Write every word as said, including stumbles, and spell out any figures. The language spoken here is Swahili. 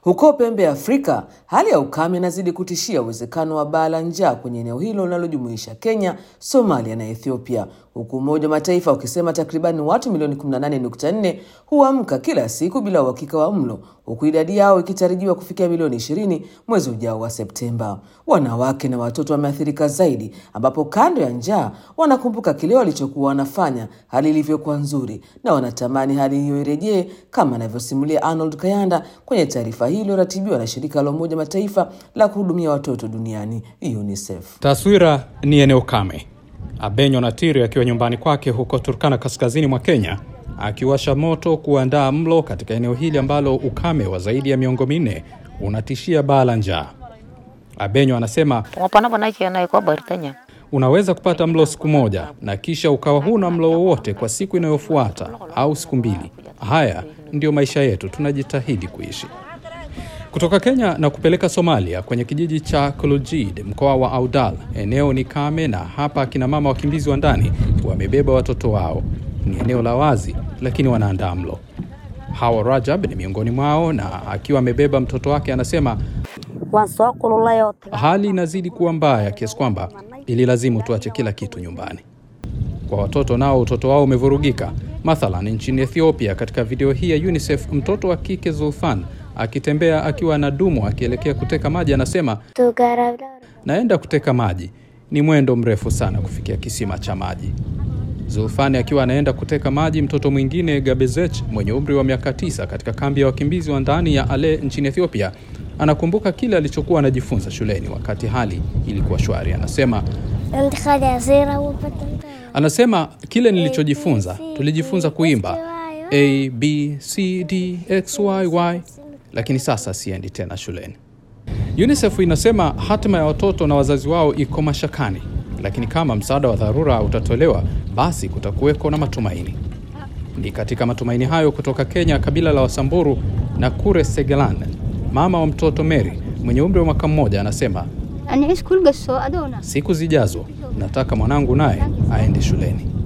Huko pembe ya Afrika, hali ya ukame inazidi kutishia uwezekano wa baa la njaa kwenye eneo hilo linalojumuisha Kenya, Somalia na Ethiopia. Huku Umoja wa Mataifa ukisema takriban watu milioni kumi na nane nukta nne huamka kila siku bila uhakika wa mlo, huku idadi yao ikitarajiwa kufikia milioni ishirini mwezi ujao wa Septemba. Wanawake na watoto wameathirika zaidi, ambapo kando ya njaa wanakumbuka kile walichokuwa wanafanya hali ilivyokuwa nzuri na wanatamani hali hiyo irejee, kama anavyosimulia Arnold Kayanda kwenye taarifa hilo ratibiwa na shirika la Umoja Mataifa la kuhudumia watoto duniani UNICEF. Taswira ni eneo kame. Abenyo Natiri akiwa nyumbani kwake huko Turkana kaskazini mwa Kenya, akiwasha moto kuandaa mlo katika eneo hili ambalo ukame wa zaidi ya miongo minne unatishia baa la njaa. Abenyo anasema unaweza kupata mlo siku moja na kisha ukawa huna mlo wowote kwa siku inayofuata au siku mbili. Haya ndio maisha yetu, tunajitahidi kuishi. Kutoka Kenya na kupeleka Somalia kwenye kijiji cha Kulujid, mkoa wa Awdal. Eneo ni kame na hapa kina mama wakimbizi wa ndani wamebeba watoto wao. Ni eneo la wazi lakini wanaandaa mlo. Hawa Rajab ni miongoni mwao, na akiwa amebeba mtoto wake anasema hali inazidi kuwa mbaya kiasi kwamba ililazimu tuache kila kitu nyumbani. Kwa watoto nao utoto wao umevurugika. Mathalan nchini Ethiopia, katika video hii ya UNICEF, mtoto wa kike Zulfan akitembea akiwa na dumu akielekea kuteka maji anasema, naenda kuteka maji, ni mwendo mrefu sana kufikia kisima cha maji. Zulfani akiwa anaenda kuteka maji, mtoto mwingine Gabezech mwenye umri wa miaka tisa katika kambi ya wakimbizi wa ndani ya Ale nchini Ethiopia anakumbuka kile alichokuwa anajifunza shuleni wakati hali ilikuwa shwari. Anasema Anasema kile nilichojifunza, tulijifunza kuimba A, B, C, D, X, Y, Y, lakini sasa siendi tena shuleni. UNICEF inasema hatima ya watoto na wazazi wao iko mashakani, lakini kama msaada wa dharura utatolewa, basi kutakuweko na matumaini. Ni katika matumaini hayo kutoka Kenya, kabila la Wasamburu na Kure Segelan, mama wa mtoto Mary mwenye umri wa mwaka mmoja anasema, siku zijazo nataka mwanangu naye aende shuleni.